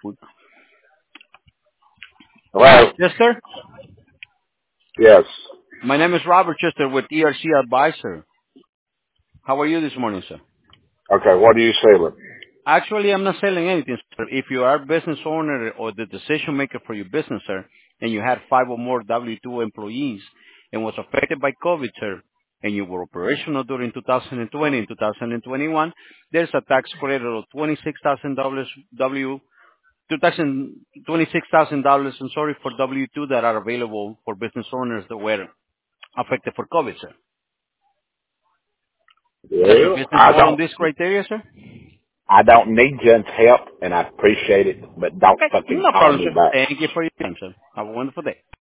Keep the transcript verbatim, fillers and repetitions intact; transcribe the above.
Hello? Yes, sir. Yes. My name is Robert Chester with E R C Advisor. How are you this morning, sir? Okay, what are you selling? Actually, I'm not selling anything, sir. If you are a business owner or the decision maker for your business, sir, and you had five or more W two employees and was affected by COVID, sir, and you were operational during two thousand twenty and two thousand twenty-one, there's a tax credit of twenty-six thousand dollars W two thousand twenty-six thousand dollars, I'm sorry, for W two that are available for business owners that were affected for COVID, sir. Does your Well, business I fall on don't, this criteria, sir? I don't need Jen's help, and I appreciate it, but don't Okay, fucking no call problem, me sir. back. Thank you for your time, sir. Have a wonderful day.